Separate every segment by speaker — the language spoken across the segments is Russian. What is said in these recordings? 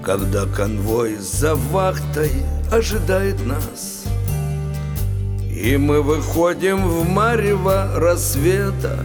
Speaker 1: когда конвой за вахтой ожидает нас, и мы выходим в марево рассвета,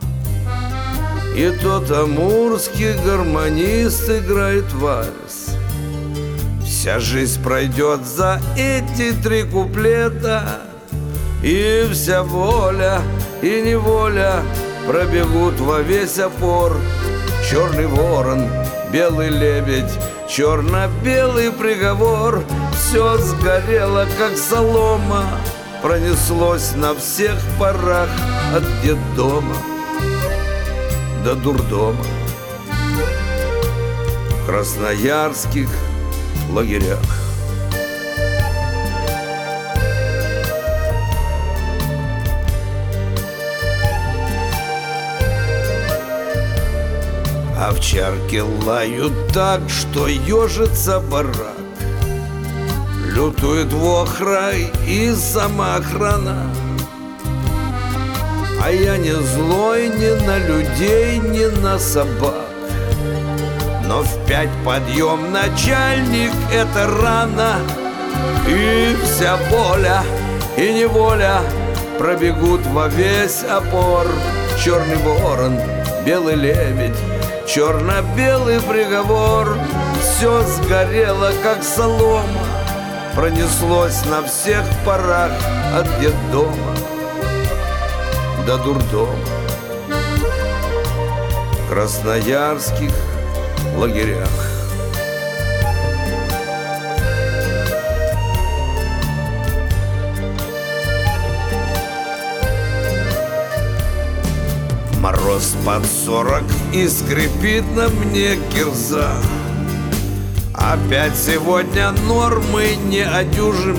Speaker 1: и тот амурский гармонист играет вальс. Вся жизнь пройдет за эти 3 куплета, и вся воля и неволя пробегут во весь опор. Черный ворон, белый лебедь, черно-белый приговор. Все сгорело, как солома, пронеслось на всех парах от детдома до дурдома. В красноярских лагерях. Овчарки лают так, что ежится барак. Лютует вохрай и сама охрана. А я не злой ни на людей, ни на собак. Но в 5 подъем, начальник, это рано. И вся воля и неволя пробегут во весь опор. Черный ворон, белый лебедь, черно-белый приговор. Все сгорело, как солома, пронеслось на всех парах от детдома до дурдома. В красноярских лагерях. Мороз под 40 и скрипит на мне кирза. Опять сегодня нормы не одюжим.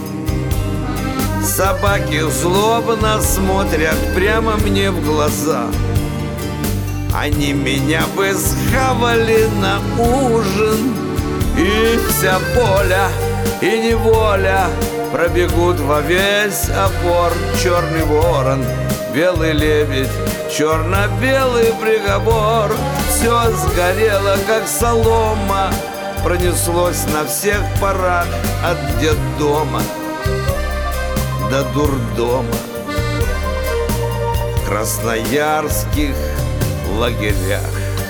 Speaker 1: Собаки злобно смотрят прямо мне в глаза. Они меня бы схавали на ужин. И вся воля и неволя пробегут во весь опор. Черный ворон, белый лебедь, черно-белый приговор. Все сгорело, как солома, пронеслось на всех парах от детдома до дурдома. В красноярских лагерях.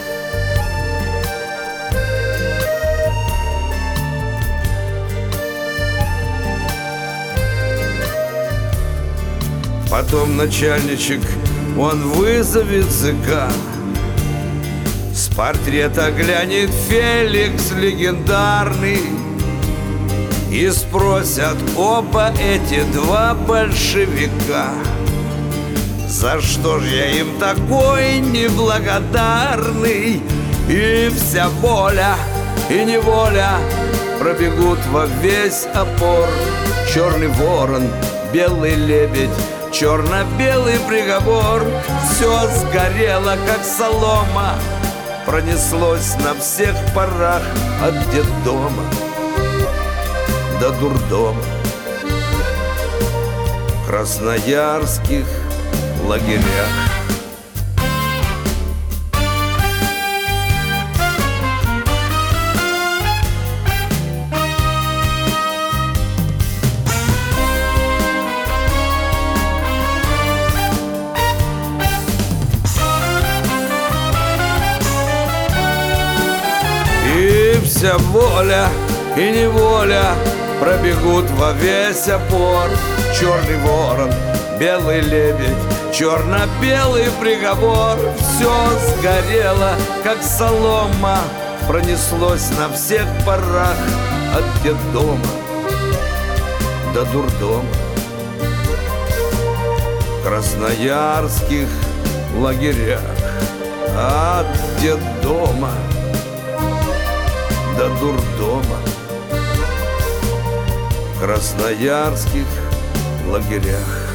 Speaker 1: Потом начальничек, он вызовет ЦК. С портрета глянет Феликс легендарный. И спросят оба эти 2 большевика: за что ж я им такой неблагодарный? И вся воля и неволя пробегут во весь опор. Черный ворон, белый лебедь, черно-белый приговор. Все сгорело, как солома, пронеслось на всех парах от детдома до дурдома. В красноярских лагерях. И вся воля и неволя пробегут во весь опор. Черный ворон, белый лебедь, черно-белый приговор. Все сгорело, как солома, пронеслось на всех парах от детдома до дурдома. В красноярских лагерях. От детдома до дурдома. В красноярских лагерях.